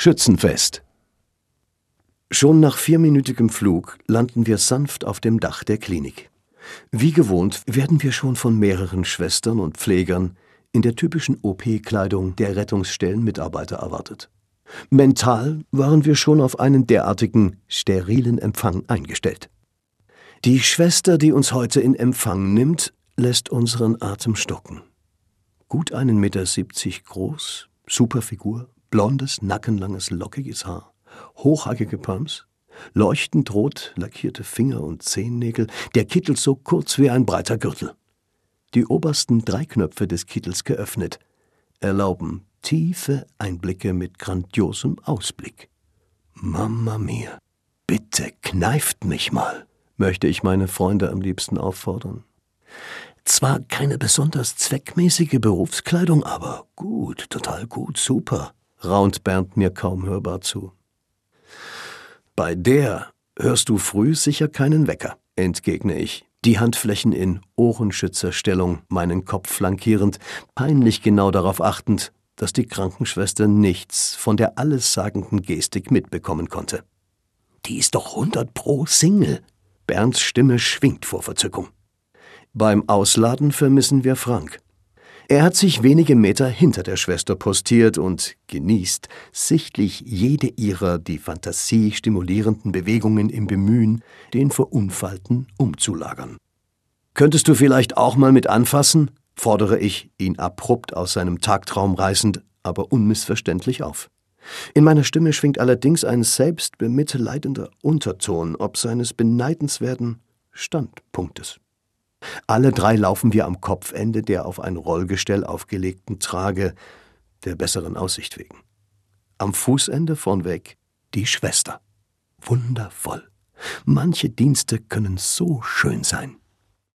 Schützenfest. Schon nach 4-minütigem Flug landen wir sanft auf dem Dach der Klinik. Wie gewohnt werden wir schon von mehreren Schwestern und Pflegern in der typischen OP-Kleidung der Rettungsstellenmitarbeiter erwartet. Mental waren wir schon auf einen derartigen sterilen Empfang eingestellt. Die Schwester, die uns heute in Empfang nimmt, lässt unseren Atem stocken. Gut 1,70 Meter groß, super Figur, blondes, nackenlanges, lockiges Haar, hochhackige Pumps, leuchtend rot lackierte Finger- und Zehennägel, der Kittel so kurz wie ein breiter Gürtel. Die obersten 3 Knöpfe des Kittels geöffnet, erlauben tiefe Einblicke mit grandiosem Ausblick. Mamma mia, bitte kneift mich mal, möchte ich meine Freunde am liebsten auffordern. Zwar keine besonders zweckmäßige Berufskleidung, aber gut, total gut, super, raunt Bernd mir kaum hörbar zu. Bei der hörst du früh sicher keinen Wecker, entgegne ich, die Handflächen in Ohrenschützerstellung meinen Kopf flankierend, peinlich genau darauf achtend, dass die Krankenschwester nichts von der allessagenden Gestik mitbekommen konnte. Die ist doch 100% Single. Bernds Stimme schwingt vor Verzückung. Beim Ausladen vermissen wir Frank. Er hat sich wenige Meter hinter der Schwester postiert und genießt sichtlich jede ihrer die Fantasie stimulierenden Bewegungen im Bemühen, den Verunfallten umzulagern. »Könntest du vielleicht auch mal mit anfassen?« fordere ich, ihn abrupt aus seinem Tagtraum reißend, aber unmissverständlich auf. In meiner Stimme schwingt allerdings ein selbstbemitleidender Unterton ob seines beneidenswerten Standpunktes. Alle 3 laufen wir am Kopfende der auf ein Rollgestell aufgelegten Trage, der besseren Aussicht wegen. Am Fußende vornweg die Schwester. Wundervoll. Manche Dienste können so schön sein.